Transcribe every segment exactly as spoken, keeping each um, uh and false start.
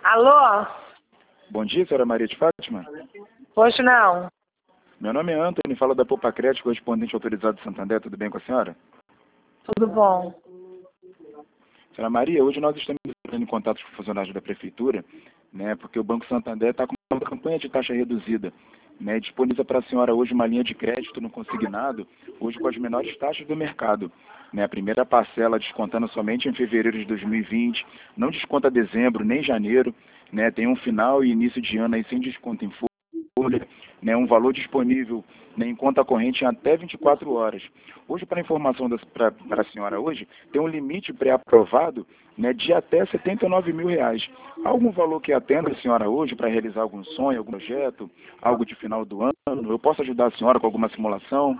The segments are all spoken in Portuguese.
Alô? Bom dia, senhora Maria de Fátima. Hoje não. Meu nome é Antônio, falo da Poupa Crédito, correspondente autorizado de Santander. Tudo bem com a senhora? Tudo bom. Senhora Maria, hoje nós estamos entrando em contato com os funcionários da Prefeitura, né, porque o Banco Santander está com uma campanha de taxa reduzida. Né, disponibiliza para a senhora hoje uma linha de crédito no consignado, hoje com as menores taxas do mercado. Né, a primeira parcela descontando somente em fevereiro de dois mil e vinte, não desconta dezembro nem janeiro, né, tem um final e início de ano aí sem desconto em folha, né, um valor disponível, né, em conta corrente em até vinte e quatro horas. Hoje, para informação para a senhora hoje, tem um limite pré-aprovado, né, de até setenta e nove mil reais. Há algum valor que atenda a senhora hoje para realizar algum sonho, algum projeto, algo de final do ano? Eu posso ajudar a senhora com alguma simulação?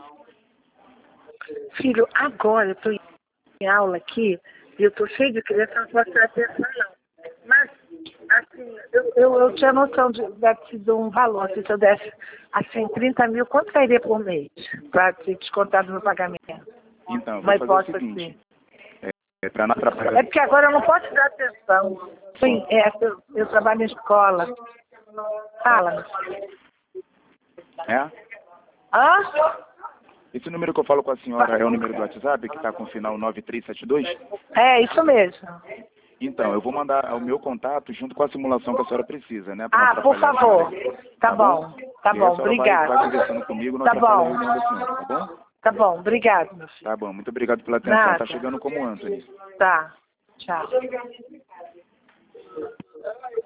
Filho, agora eu estou em aula aqui e eu estou cheio de criança, não posso prestar atenção não. Mas, assim, eu, eu, eu tinha noção de, de, de um valor, se eu desse, assim, trinta mil, quanto sairia por mês para te descontar do meu pagamento? Então, eu vou Mas fazer posso o seguinte, assim. é, é para não atrapalhar. É porque agora eu não posso dar atenção. Sim, é, eu, eu trabalho em escola. Fala. É? Hã? Esse número que eu falo com a senhora é o número do WhatsApp, que está com o final nove três sete dois? É, isso mesmo. Então, eu vou mandar o meu contato junto com a simulação que a senhora precisa, né? Pra não Ah, por atrapalhar a favor. senhora. Tá bom, tá E aí a bom, senhora vai, vai obrigada. conversando comigo, não Tá atrapalha a bom, reunião da senhora, tá bom? tá bom, obrigado, meu filho. Tá bom, muito obrigado pela atenção. Tá Nada. chegando como Anthony. Tá, tchau.